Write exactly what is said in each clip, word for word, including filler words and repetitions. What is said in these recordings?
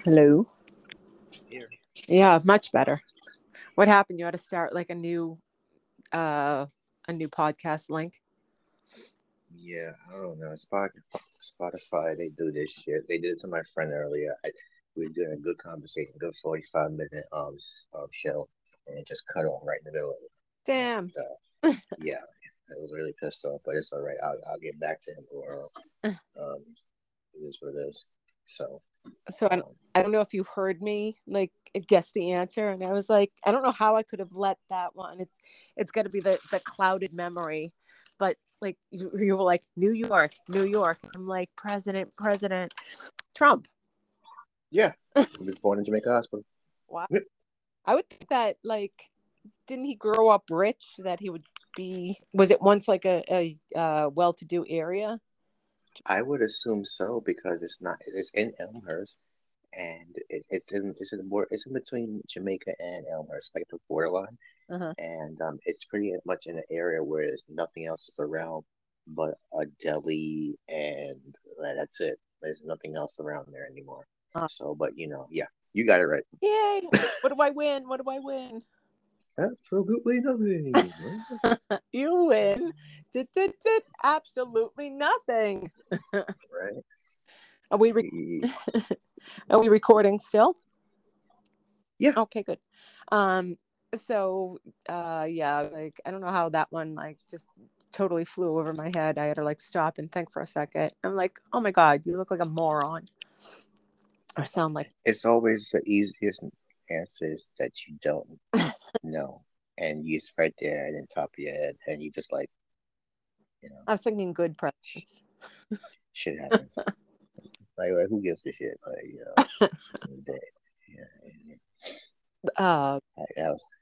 Hello. Here. Yeah, much better. What happened? You had to start like a new uh a new podcast link. Yeah, I don't know. Spot, Spotify, they do this shit. They did it to my friend earlier. I, we were doing a good conversation, good forty-five minute um, s- um show, and it just cut off right in the middle of it. Damn. And uh, yeah, I was really pissed off, but it's all right. I'll, I'll get back to him tomorrow. Um, it is what it is. So, So I don't, um, I don't know if you heard me like guess the answer, and I was like, I don't know how I could have let that one. It's it's got to be the the clouded memory, but like you, you were like New York, New York. I'm like President, President Trump. yeah, he was born in Jamaica Hospital. Wow. I would think that like didn't he grow up rich? That he would be. Was it once like a a uh, well-to-do area? I would assume so because it's not. It's in Elmhurst, and it, it's in it's in more it's in between Jamaica and Elmhurst, like the borderline, Uh-huh. and um, it's pretty much in an area where there's nothing else is around but a deli, and that's it. There's nothing else around there anymore. Uh, So, but you know, yeah, you got it right. Yay! What do I win? What do I win? Absolutely nothing. You win. Did, did, did absolutely nothing. Right? Are we re- are we recording still? Yeah. Okay, good. Um, so uh, yeah, like I don't know how that one like just totally flew over my head. I had to like stop and think for a second. I'm like, oh my god, you look like a moron. Or sound like. It's always the easiest answers that you don't know, and you it's right there in the top of your head, and you just like, you know, I was thinking good presidents. shit happens. Like, like who gives a shit? Like, you know, that, yeah. Uh, I, I was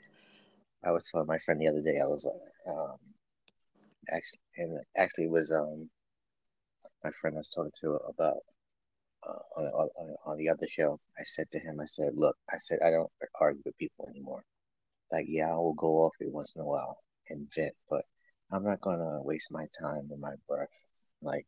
I was telling my friend the other day. I was like, um, actually, and actually it was um my friend I was talking to about uh, on, on on the other show. I said to him, I said, look, I said I don't argue with people anymore. Like, yeah, I will go off it once in a while and vent, but I'm not gonna waste my time and my breath, like,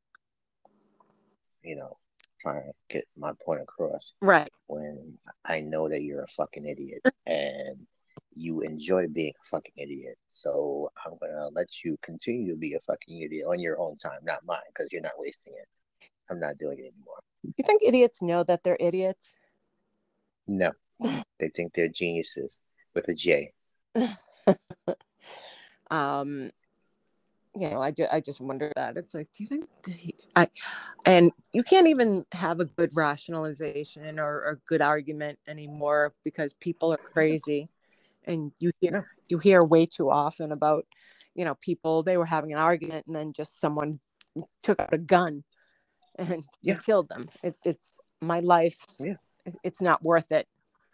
you know, trying to get my point across right. when I know that you're a fucking idiot and you enjoy being a fucking idiot. So I'm gonna let you continue to be a fucking idiot on your own time, not mine, because you're not wasting it. I'm not doing it anymore. You think idiots know that they're idiots? No, they think they're geniuses with a J. um, you know, I, ju- I just wonder that. It's like, do you think that he, I, and you can't even have a good rationalization or a good argument anymore because people are crazy. And you hear, No, you hear way too often about, you know, people, they were having an argument and then just someone took out a gun and, yeah, and killed them. It, it's my life. yeah. It's not worth it.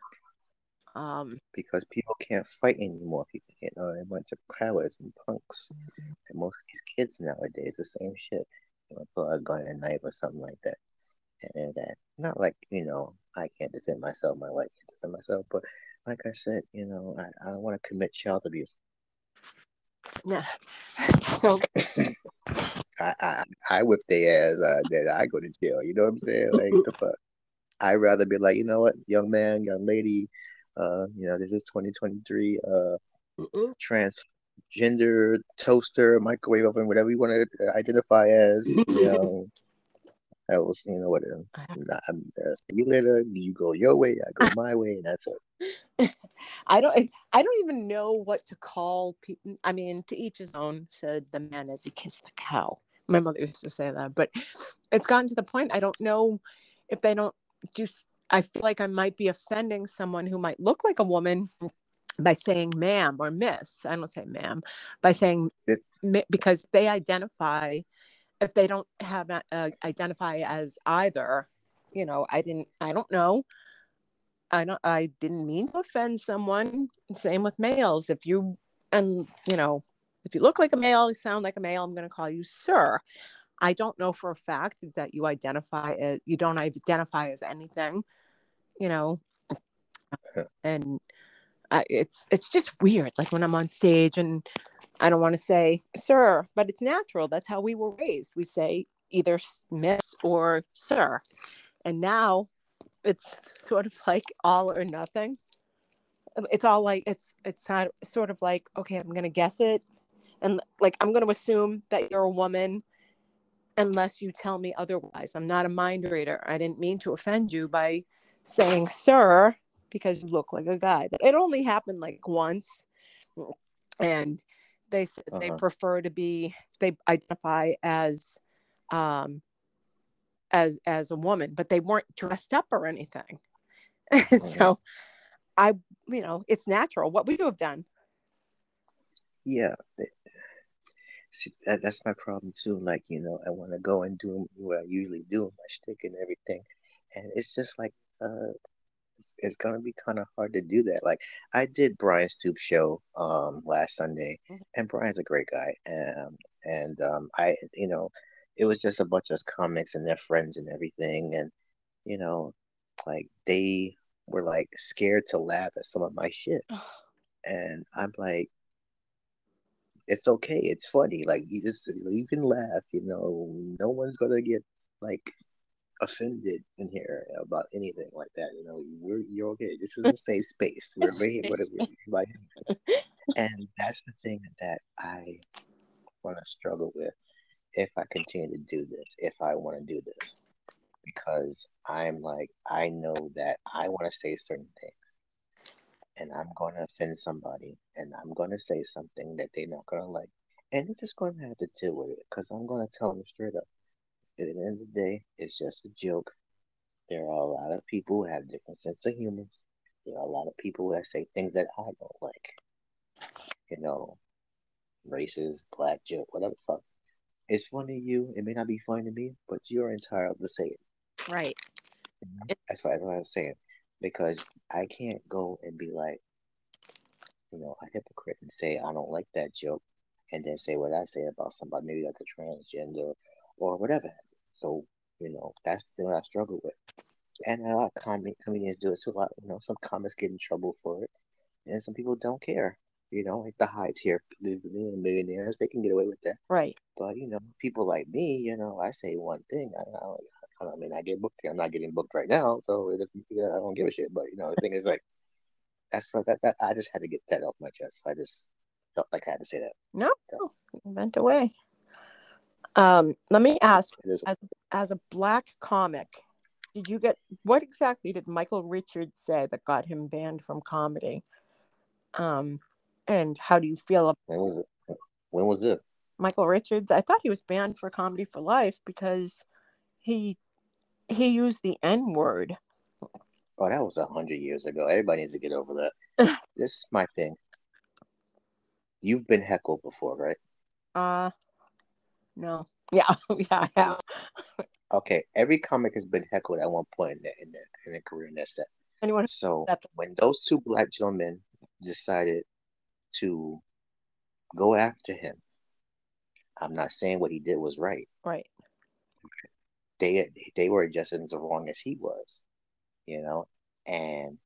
Um, Because people can't fight anymore. People can't know a bunch of cowards and punks. And most of these kids nowadays, the same shit. You know, pull a gun at night or something like that. And that, not like, you know, I can't defend myself, my wife can't defend myself, but like I said, you know, I, I don't want to commit child abuse. yeah. So I, I, I whip their ass, uh, then I go to jail. You know what I'm saying? Like, the fuck? I'd rather be like, you know what, young man, young lady, uh, you know, this is twenty twenty-three, uh, transgender toaster, microwave oven, whatever you want to identify as, you know, I was, you know what, um, I'm, uh, see you later. You go your way, I go my way, and that's it. I don't I don't even know what to call people. I mean, to each his own, said the man as he kissed the cow. My mother used to say that, but it's gotten to the point I don't know if they don't just I feel like I might be offending someone who might look like a woman by saying ma'am or miss. I don't say ma'am, by saying It, because they identify, if they don't have uh, identify as either, you know, I didn't I don't know. I don't I didn't mean to offend someone. Same with males. If you and you know, if you look like a male, you sound like a male, I'm going to call you sir. I don't know for a fact that you identify as you don't identify as anything, you know, and I, it's it's just weird. Like when I'm on stage and I don't want to say sir, but it's natural. That's how we were raised. We say either miss or sir. And now it's sort of like all or nothing. It's all like it's it's not sort of like, okay, I'm gonna guess it, and like I'm gonna assume that you're a woman unless you tell me otherwise. I'm not a mind reader. I didn't mean to offend you by saying sir because you look like a guy. But it only happened like once, and they said they Uh-huh. prefer to be, they identify as um as as a woman, but they weren't dressed up or anything. Mm-hmm. So I, you know, it's natural. What would you have done? Yeah. See, that, that's my problem too. Like, you know, I want to go and do what I usually do, my shtick and everything. And it's just like, uh, it's, it's gonna be kind of hard to do that. Like, I did Brian Stoop's show um last Sunday, and Brian's a great guy. Um, and um, I, you know, it was just a bunch of comics and their friends and everything, and you know, like they were like scared to laugh at some of my shit, and I'm like, it's okay. It's funny. Like you just you can laugh. You know, no one's gonna get like offended in here about anything like that. You know, we're you're okay. This is a safe space. We're very whatever. Like, and that's the thing that I want to struggle with if I continue to do this. If I want to do this, because I'm like I know that I want to say certain things, and I'm going to offend somebody, and I'm going to say something that they're not going to like, and they're just going to have to deal with it because I'm going to tell them straight up. At the end of the day, it's just a joke. There are a lot of people who have different sense of humor. There are a lot of people that say things that I don't like. You know, racist, black joke, whatever the fuck. It's funny to you. It may not be funny to me, but you're entitled to say it. Right. That's what, that's what I'm saying. Because I can't go and be like, you know, a hypocrite and say I don't like that joke, and then say what I say about somebody, maybe like a transgender or whatever. So, you know, that's the thing I struggle with. And a lot of com- comedians do it too. A lot, you know, some comics get in trouble for it, and some people don't care. You know, like the high tier millionaires, they can get away with that. Right. But you know, people like me, you know, I say one thing. I, I, I mean, I get booked. I'm not getting booked right now, so it doesn't. Yeah, I don't give a shit. But you know, the thing is, like, that's for that. That I just had to get that off my chest. I just felt like I had to say that. No, so, went away. Um, let me ask, as as a black comic, did you get, what exactly did Michael Richards say that got him banned from comedy? Um, and how do you feel about when was it? When was it? Michael Richards? I thought he was banned for comedy for life because he he used the N word. Oh, that was a hundred years ago. Everybody needs to get over that. This is my thing. You've been heckled before, right? Uh, no. Yeah, yeah, I have. Okay, every comic has been heckled at one point in their in their, in their career in their set. Anyone? So when those two black gentlemen decided to go after him, I'm not saying what he did was right. Right. They they were just as wrong as he was, you know. And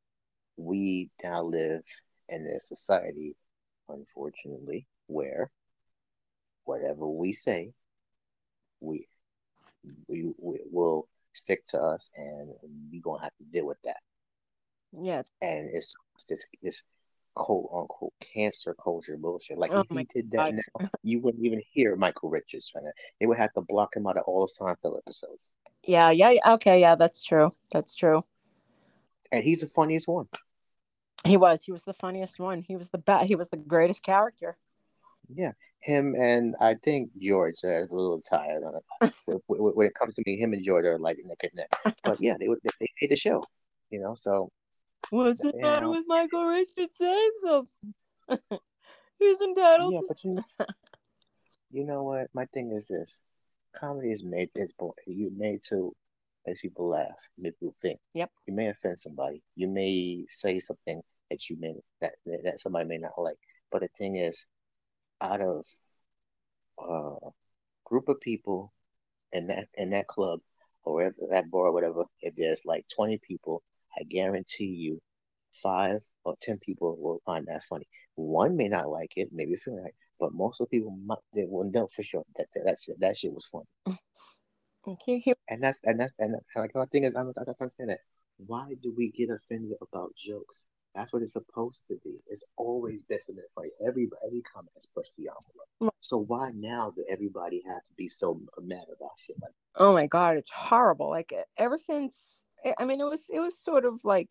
we now live in a society, unfortunately, where whatever we say, we we, we will stick to us, and we gonna have to deal with that. Yeah. And it's this this quote unquote cancer culture bullshit. Like Oh if my he did that God. now, you wouldn't even hear Michael Richards right now. They would have to block him out of all the Seinfeld episodes. Yeah, yeah, okay, yeah, that's true. That's true. And he's the funniest one. He was. He was the funniest one. He was the best. He was the greatest character. Yeah, him and I think George uh, is a little tired on it. When, when it comes to me, him and George are like neck and neck. But yeah, they they, they made the show, you know. So what's the matter know, with Michael Richards saying something? He's entitled yeah, to. but you you know what? My thing is this: comedy is made is you made to make people laugh, make people think. Yep. You may offend somebody. You may say something that you may that that somebody may not like. But the thing is, out of a uh, group of people in that in that club or wherever that bar or whatever, if there's like twenty people, I guarantee you five or ten people will find that funny. One may not like it, maybe feel like, but most of the people might, they will know for sure that that that shit, that shit was funny. Okay. And that's and that's and like my thing is I don't, I don't understand that. Why do we get offended about jokes? That's what it's supposed to be. It's always best in it for every every comment is pushed the envelope. So why now do everybody have to be so mad about shit like that? Oh my God, it's horrible. Like ever since, I mean, it was it was sort of like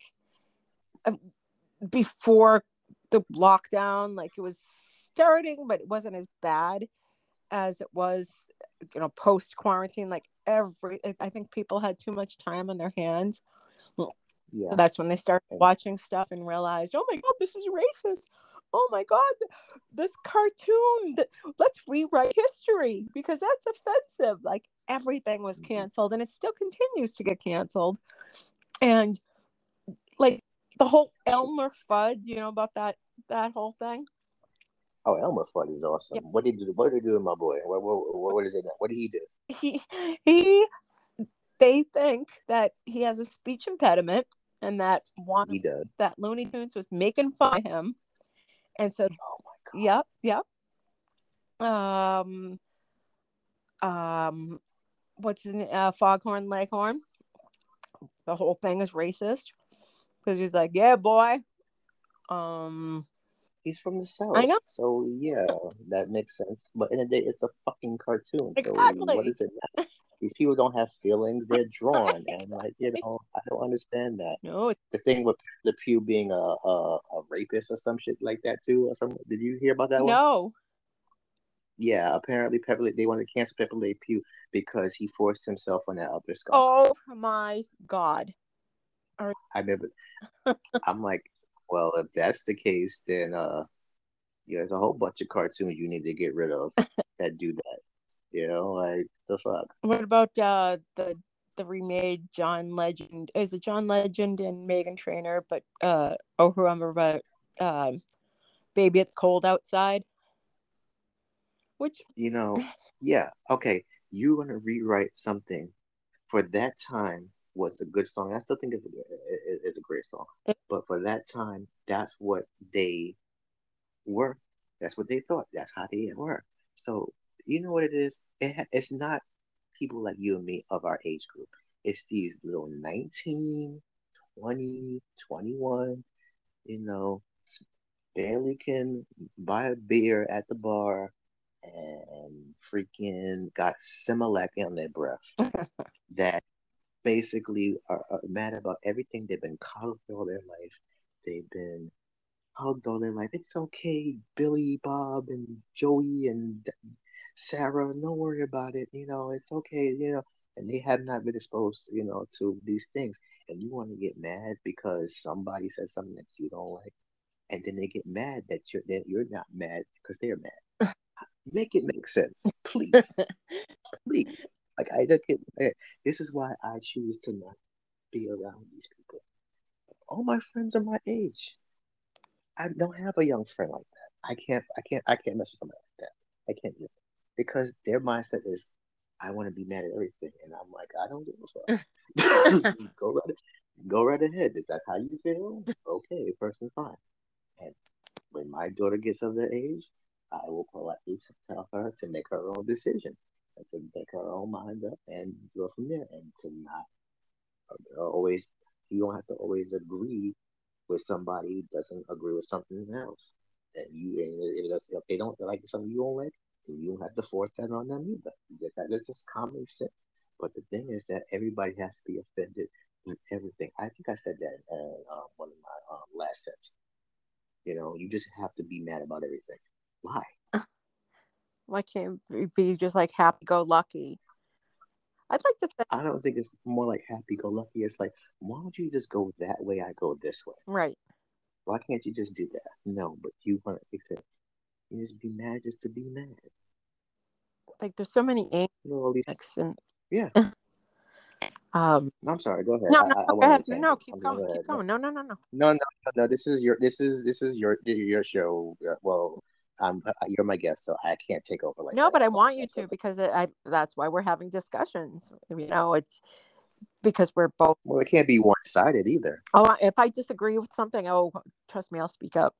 before the lockdown, like it was starting, but it wasn't as bad as it was, you know, post quarantine. Like every, I think people had too much time on their hands. Yeah. So that's when they started watching stuff and realized, oh my God, this is racist. Oh my God, this cartoon, let's rewrite history because that's offensive. Like everything was canceled and it still continues to get canceled. And like the whole Elmer Fudd, you know, about that, that whole thing. Oh, Elmer Fudd is awesome. Yeah. What did he do? What did he do with my boy? What, what, what is it? What did he do? He, he, they think that he has a speech impediment and that one he does. that Looney Tunes was making fun of him. And so, oh my God. Yep, yep. Um, um, what's his name? Uh, Foghorn Leghorn. The whole thing is racist because he's like, yeah, boy. Um, he's from the South. I know. So yeah, that makes sense. But in the day, it's a fucking cartoon. Exactly. So what is it now? These people don't have feelings; they're drawn, and like you know, I don't understand that. No, the thing with the Pew being a, a a rapist or some shit like that too, or some. Did you hear about that one? No. Yeah, apparently Pepe, they wanted to cancel Pepe Le Pew because he forced himself on that other skunk. Oh my God! Are... I remember. I'm like, well, if that's the case, then uh, yeah, there's a whole bunch of cartoons you need to get rid of that do that. You know, like the fuck. What about uh the the remade John Legend? Is it John Legend and Meghan Trainor? But uh, oh, who remember about um, Baby It's Cold Outside? Which you know, yeah, okay. You're gonna rewrite something for that time was a good song. I still think it's a it's a great song, but for that time, that's what they were. That's what they thought. That's how they were. So you know what it is? It, it's not people like you and me of our age group. It's these little nineteen, twenty, twenty-one, you know, barely can buy a beer at the bar and freaking got Similac on their breath that basically are, are mad about everything. They've been coddled all their life. They've been hugged all their life. It's okay, Billy, Bob, and Joey, and Sarah. Don't worry about it. You know, it's okay. You know, and they have not been exposed, you know, to these things. And you want to get mad because somebody says something that you don't like, and then they get mad that you're that you're not mad because they're mad. Make it make sense, please, please. Like I look at this is why I choose to not be around these people. All my friends are my age. I don't have a young friend like that. I can't. I can't. I can't mess with somebody like that. I can't do it because their mindset is, I want to be mad at everything, and I'm like, I don't give a fuck. go right, go right ahead. Is that how you feel? Okay, person, fine. And when my daughter gets of that age, I will politely tell her to make her own decision, and to make her own mind up, and go from there, and to not uh, always. You don't have to always agree with somebody who doesn't agree with something else. And you, and if, if they don't like something you don't like, then you don't have to force that on them either. You get that? That's just common sense. But the thing is that everybody has to be offended with everything. I think I said that in uh, one of my um, last sets. You know, you just have to be mad about everything. Why? Why can't you be just like happy-go-lucky? I'd like to think. I don't think it's more like happy-go-lucky. It's like, why don't you just go that way? I go this way. Right. Why can't you just do that? No, but you want to fix it. You just be mad just to be mad. Like there's so many angles and yeah. um, I'm sorry. Go ahead. No, I, no, I, I go ahead. No, keep I'm going. go Keep going. No, no, no, no. No, no, no. This is your. This is this is your your show. Well, I'm. You're my guest, so I can't take over like no, that. but I want you to because it, I. That's why we're having discussions. You know, it's because we're both. Well, it can't be one sided either. Oh, if I disagree with something, oh, trust me, I'll speak up.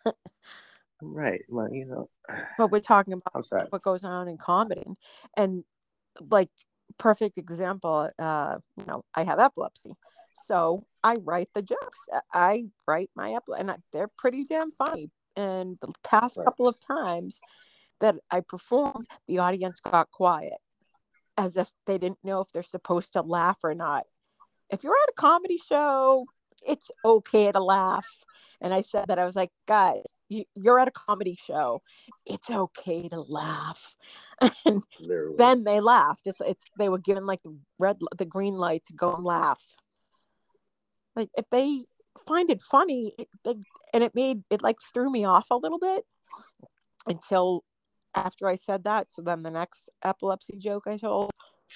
Right. Well, you know. But we're talking about I'm sorry. What goes on in comedy, and like perfect example. Uh, you know, I have epilepsy, So I write the jokes. I write my episode, and I, they're pretty damn funny. And the past Right. couple of times that I performed, the audience got quiet, as if they didn't know if they're supposed to laugh or not. If you're at a comedy show, it's okay to laugh. And I said that I was like, guys, you, you're at a comedy show. It's okay to laugh. And Literally. then they laughed. It's, it's they were given like the red, the green light to go and laugh. Like if they find it funny, it, they, and it made it like threw me off a little bit until after I said that. So then the next epilepsy joke I told.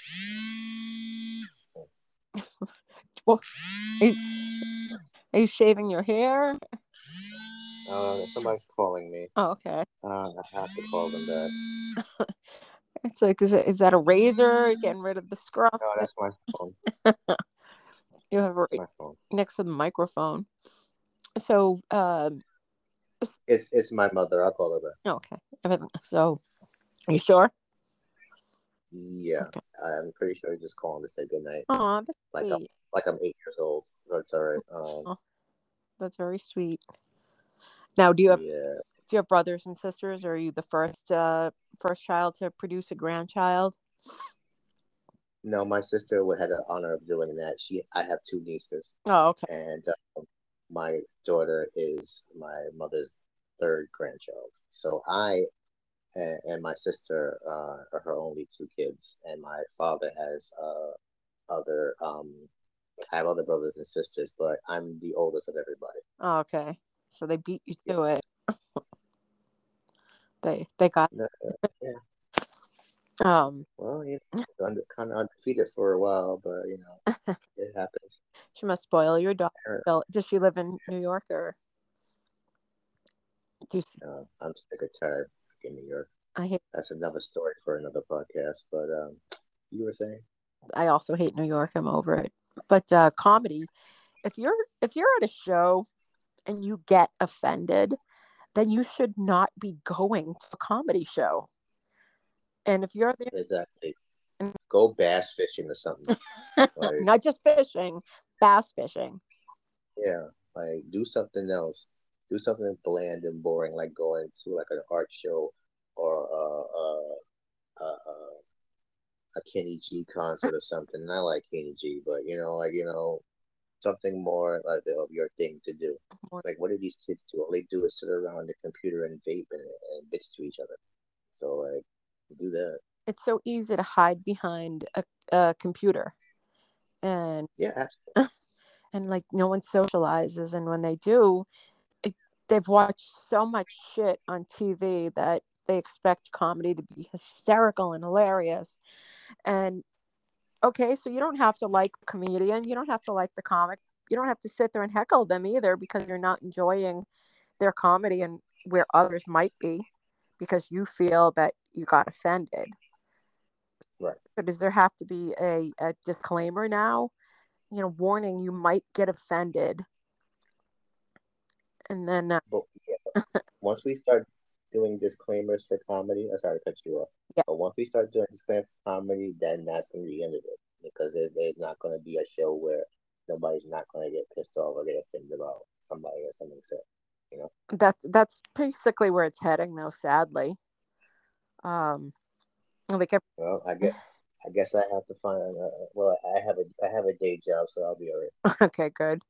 Well, are, you, are you shaving your hair? Uh, somebody's calling me. Oh, okay. Uh, I have to call them back. It's like, is it is that a razor? Getting rid of the scruff? No, that's my phone. You have it my phone next to the microphone. So, um, it's it's my mother. I'll call her back. Okay. So, are you sure? Yeah, okay. I'm pretty sure you're just calling to say goodnight. Oh, that's like sweet. I'm like I'm eight years old. That's all right. Um, oh, that's very sweet. Now, do you have yeah. do you have brothers and sisters, or are you the first uh, first child to produce a grandchild? No, my sister had the honor of doing that. She, I have two nieces. Oh, okay. And uh, my daughter is my mother's third grandchild. So I and, and my sister uh, are her only two kids, and my father has uh, other. Um, I have other brothers and sisters, but I'm the oldest of everybody. Oh, okay. So they beat you to yeah. it. they they got. No, yeah. Um. Well, you know, under, kind of undefeated for a while, but you know, it happens. She must spoil your daughter. Does she live in New York or? Do you... uh, I'm sick or tired of freaking New York. I hate. That's another story for another podcast. But um, you were saying? I also hate New York. I'm over it. But uh, comedy, if you're if you're at a show and you get offended, then you should not be going to a comedy show. And if you're there, exactly, go bass fishing or something. Like, not just fishing, bass fishing. Yeah, like do something else. Do something bland and boring, like going to like an art show or uh, uh, uh, uh, a Kenny G concert or something. I like Kenny G, but you know, like you know, something more like of your thing to do. Like, what do these kids do? All they do is sit around the computer and vape and, and bitch to each other. So, like, do that. It's so easy to hide behind a, a computer, and yeah, absolutely. And like no one socializes, and when they do, it, they've watched so much shit on T V that they expect comedy to be hysterical and hilarious. And okay, so you don't have to like a comedian, you don't have to like the comic, you don't have to sit there and heckle them either because you're not enjoying their comedy and where others might be because you feel that you got offended. Right. So does there have to be a, a disclaimer now? You know, warning, you might get offended. And then uh, but, yeah. once we start doing disclaimers for comedy, I'm sorry to cut you off. Yeah. But once we start doing disclaimers for comedy, then that's going to be the end of it. Because there's, there's not going to be a show where nobody's not going to get pissed off or get offended about somebody or something said. You know? That's that's basically where it's heading, though. Sadly, um, like every... well, I guess I guess I have to find. Uh, well, I have a I have a day job, so I'll be all right. Okay, good.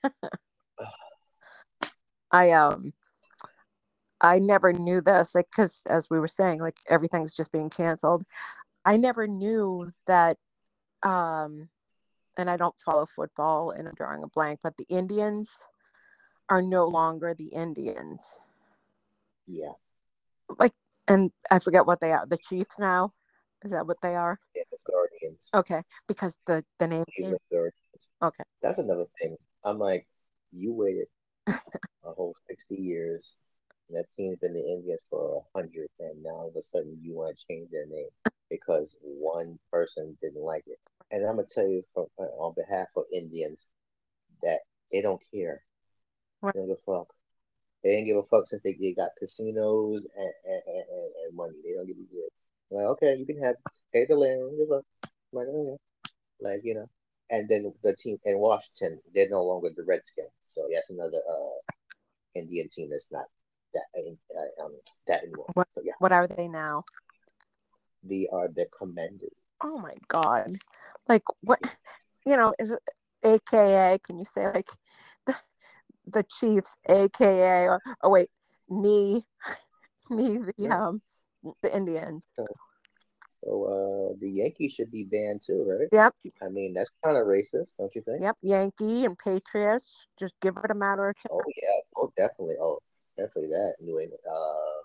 I um, I never knew this, like, because as we were saying, like everything's just being canceled. I never knew that. Um, and I don't follow football, and I'm drawing a blank, but the Indians are no longer the Indians. Yeah. Like, and I forget what they are. The Chiefs now? Is that what they are? Yeah, the Guardians. Okay, because the, the name... Cleveland Guardians. Okay. That's another thing. I'm like, you waited a whole sixty years, and that team's been the Indians for a hundred, and now all of a sudden you want to change their name because one person didn't like it. And I'm going to tell you from, on behalf of Indians that they don't care. What? They don't give a fuck. They didn't give a fuck since they, they got casinos and, and, and, and money. They don't give a shit. Like, okay, you can have, take the land. Give a, like, oh, yeah. Like, you know. and then the team in Washington, they're no longer the Redskins. So yes, another uh, Indian team that's not that uh, um, that anymore. What So yeah, what are they now? they are the Commanders. Oh my God. Like what, you know, is it A K A, can you say like the, the Chiefs, A K A, or oh wait, knee, knee the Right. um the Indians. So, so uh, the Yankees should be banned too, right? Yep. I mean, that's kind of racist, don't you think? Yep. Yankee and Patriots. Just give it a matter of Oh time. yeah, oh definitely, oh definitely that New England. Um,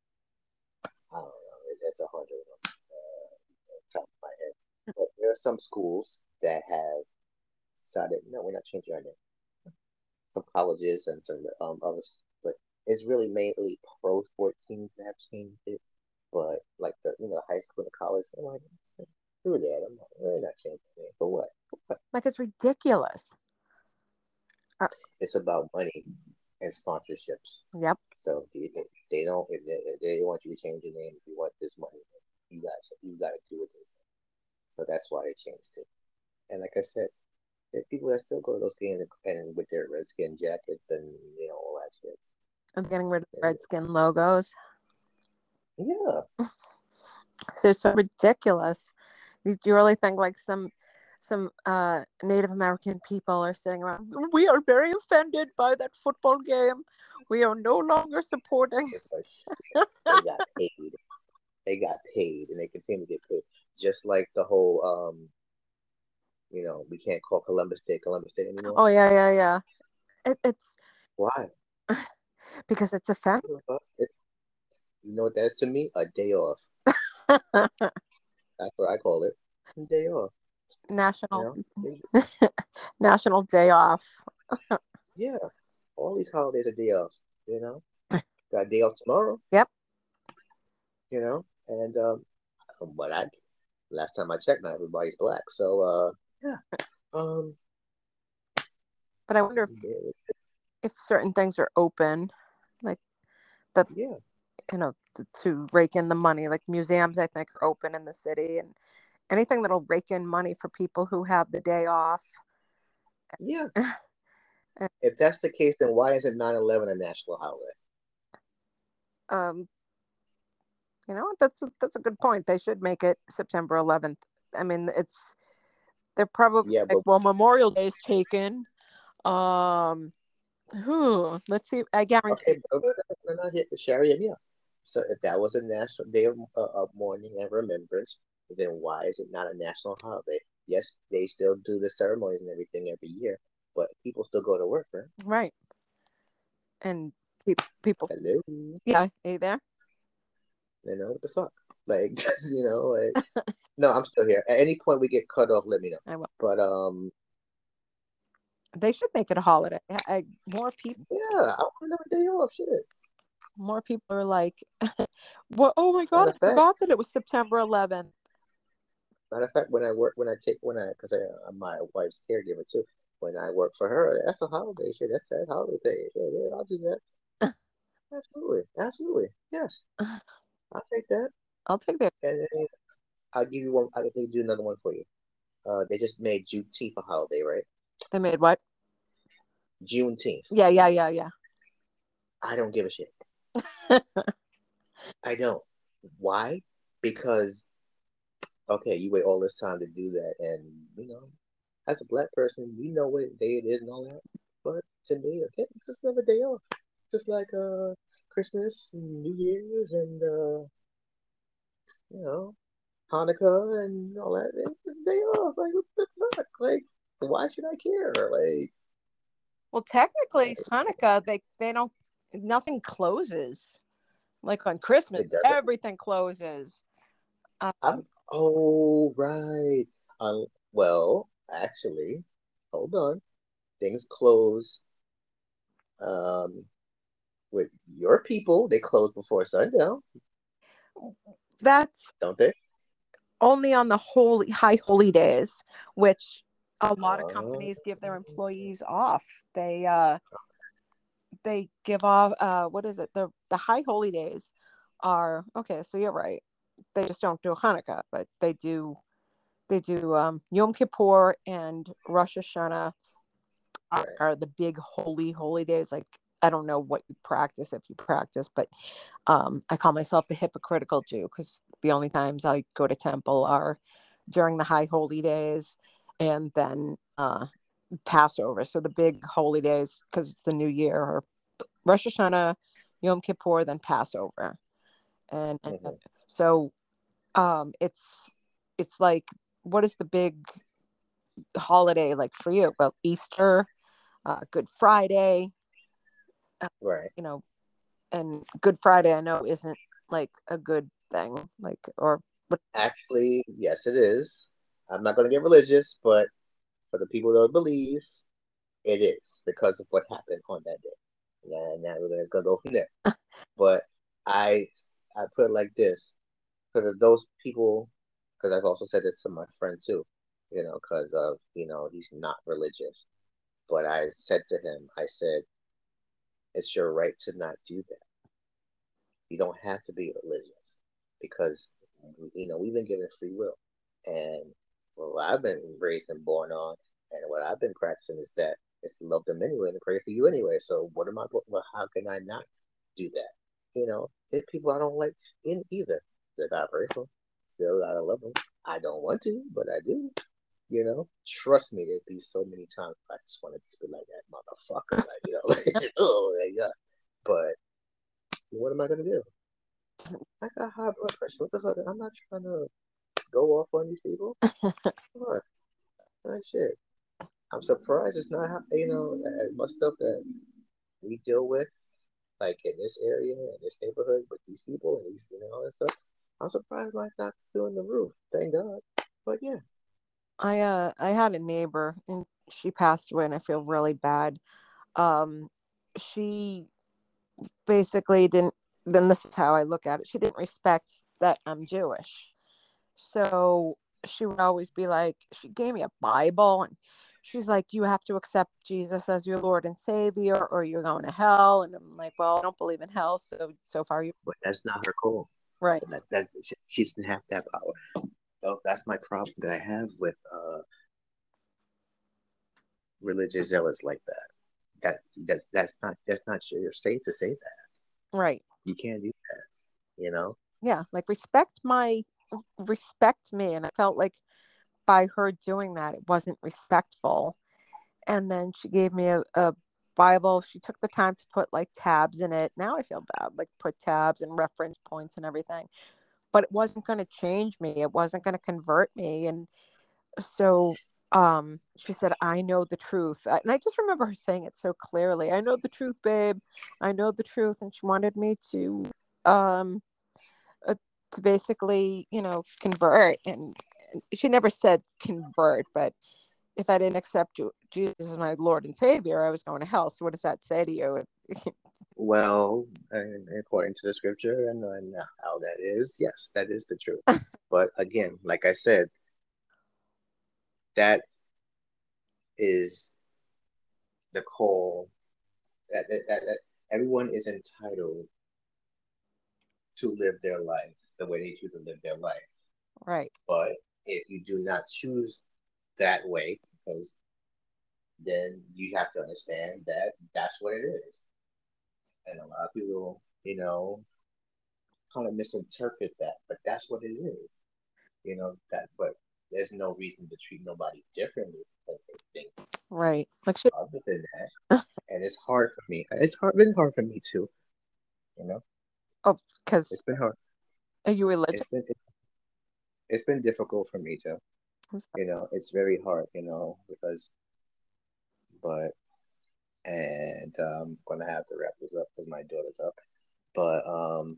I don't know, that's a hundred of them uh, on top of my head. But there are some schools that have decided, no, we're not changing our name. Some colleges and some um others, but it's really mainly pro sport teams that have changed it. But like the you know high school and college, I'm like, screw that. I'm not, we're not changing the name for what? For what? Like it's ridiculous. Uh, It's about money and sponsorships. yep. So they, they don't if they, if they want you to change your name if you want this money, you guys you got to do what they say. So that's why they changed it. And like I said, there are people that still go to those games and, and with their redskin jackets and you know all that shit. I'm getting rid of the And, Redskin logos. yeah, So it's so ridiculous. You, you really think like some some uh, Native American people are sitting around? We are very offended by that football game. We are no longer supporting. it's like shit. They got paid. They got paid, and they continue to get paid. Just like the whole, um, you know, we can't call Columbus Day Columbus Day anymore. Oh yeah, yeah, yeah. It, it's Why? because it's offensive. It, you know what that's to me? A day off. That's what I call it. A day off. National You know? National Day Off. Yeah. All these holidays are day off. You know? Got a day off tomorrow. Yep. You know? And um, from what I last time I checked, not everybody's black. So uh, yeah. Um. But I wonder if, if certain things are open, like that. Yeah. You know, to rake in the money. Like museums, I think, are open in the city, and anything that'll rake in money for people who have the day off. Yeah. If that's the case, then why isn't nine eleven a national holiday? Um, you know, that's a, that's a good point. They should make it September eleventh. I mean, it's they're probably Yeah, like, but well, Memorial Day is taken. Um, who? Let's see. I guarantee. okay, but we're not here for Sharia. Yeah. So if that was a national day of, uh, of mourning and remembrance, then why is it not a national holiday? Yes, they still do the ceremonies and everything every year, but people still go to work, right? Right. And pe- people. Hello. Yeah. Are you there? You know what the fuck? Like, you know, like, no, I'm still here. At any point we get cut off, let me know. I will. But um, they should make it a holiday. I, I, more people. Yeah, I want another day off. Shit. More people are like, well, oh my God, Matter I of fact, forgot that it was September eleventh. matter of fact, when I work, when I take, when I, because I'm my wife's caregiver too. When I work for her, that's a holiday. Shit, that's a holiday pay. Yeah, yeah, I'll do that. Absolutely, absolutely, yes, I'll take that. I'll take that. And then I'll give you one. I'll do another one for you. Uh, they just made Juneteenth a holiday, right? They made what? Juneteenth. Yeah, yeah, yeah, yeah. I don't give a shit. I don't. Why? Because okay, you wait all this time to do that, and you know, as a black person, we know what day it is and all that. But to me, okay, it's just another day off, just like uh Christmas, and New Year's, and uh you know Hanukkah and all that. It's a day off. Like what the fuck? Like why should I care? Like well, technically, Hanukkah they they don't nothing closes. Like on Christmas, it doesn't. everything closes. Um, I'm oh right. Um. Well, actually, hold on. Things close. Um. With your people, they close before sundown, that's don't they? only on the holy high holy days, which a lot of Uh, companies give their employees off. They uh they give off uh what is it? The the high holy days are okay, so you're right. They just don't do Hanukkah, but they do they do um, Yom Kippur and Rosh Hashanah are, Right. are the big holy, holy days. Like, I don't know what you practice if you practice, but um, I call myself the hypocritical Jew because the only times I go to temple are during the high holy days and then uh, Passover. So the big holy days, because it's the new year, or Rosh Hashanah, Yom Kippur, then Passover. And, and Mm-hmm. so um, it's it's like, what is the big holiday like for you? Well, Easter, uh, Good Friday, uh, Right. you know, and Good Friday I know isn't like a good thing, like, or but Actually, yes, it is. I'm not going to get religious, but for the people that don't believe, it is because of what happened on that day. And now we're going to go from there. But I I put it like this because of those people, because I've also said this to my friend too, you know, because of, you know, he's not religious. But I said to him, I said, it's your right to not do that. You don't have to be religious because, you know, we've been given free will. And well, I've been raised and born on, and what I've been practicing is that it's to love them anyway and pray for you anyway. So what am I? Well, how can I not do that? You know, if people I don't like in either, they're not grateful. Still gotta love them. I don't want to, but I do. You know, trust me, there'd be so many times I just wanted to be like that motherfucker, like, you know, like, oh my god. But what am I gonna do? I got high blood pressure. What the fuck? I'm not trying to go off on these people. Come on, like shit. I'm surprised it's not, you know, as much stuff that we deal with, like in this area, in this neighborhood, with these people and these, you know, all that stuff. I'm surprised my not doing the roof. Thank God. But yeah. I uh I had a neighbor and she passed away and I feel really bad. Um, she basically didn't. Then this is how I look at it. She didn't respect that I'm Jewish. So she would always be like, she gave me a Bible and she's like, you have to accept Jesus as your Lord and Savior or you're going to hell. And I'm like, well, I don't believe in hell. So, so far you. But that's not her call. Right. That, that, she doesn't have that power. So that's my problem that I have with uh, religious zealots like that. That that's that's not that's not your safe to say that. Right. You can't do that. You know. Yeah. Like respect my, respect me. And I felt like by her doing that, it wasn't respectful. And then she gave me a, a Bible. She took the time to put like tabs in it. Now I feel bad, like put tabs and reference points and everything. But it wasn't going to change me. It wasn't going to convert me. And so um, she said, I know the truth. And I just remember her saying it so clearly. I know the truth, babe. I know the truth. And she wanted me to um, uh, to basically, you know, convert. And, and she never said convert, but if I didn't accept Jesus as my Lord and Savior, I was going to hell. So what does that say to you? Well, according to the scripture and, and how that is, yes, that is the truth. But again, like I said, that is the call that, that, that, that everyone is entitled to live their life the way they choose to live their life. Right. But if you do not choose that way, because then you have to understand that that's what it is. And a lot of people, you know, kind of misinterpret that, but that's what it is. You know, that, but there's no reason to treat nobody differently because they think. Right. Like she, other than that. And it's hard for me. It's hard been hard for me too. You know? oh, because It's been hard. are you religious? It's been it, it's been difficult for me too. You know, it's very hard, you know, because but and um, I'm gonna have to wrap this up because my daughter's up. But um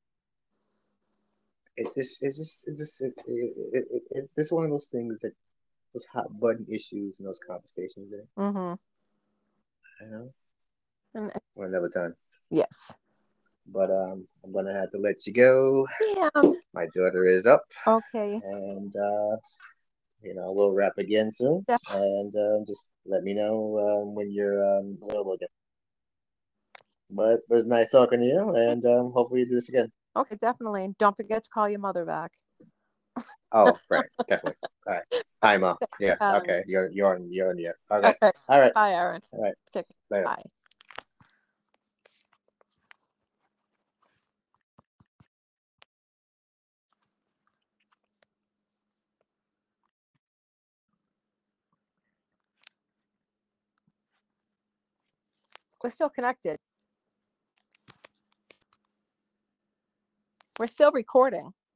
it just it's just it just it, it, it, it, it's just one of those things that was hot button issues in those conversations there. Mm-hmm. You know? And, or another time. Yes. But um I'm gonna have to let you go. Yeah. My daughter is up. Okay. And uh you know, we'll wrap again soon. Yeah. And uh, just let me know um, when you're um, available again. But it was nice talking to you, and um, hopefully you do this again. Okay, definitely. Don't forget to call your mother back. Oh, right. Definitely. All right. Hi, Mom. Yeah. Um, Okay. You're you're on you're on the all okay. right. All right. Bye, Aaron. All right. Take care. Later. Bye. We're still connected. We're still recording.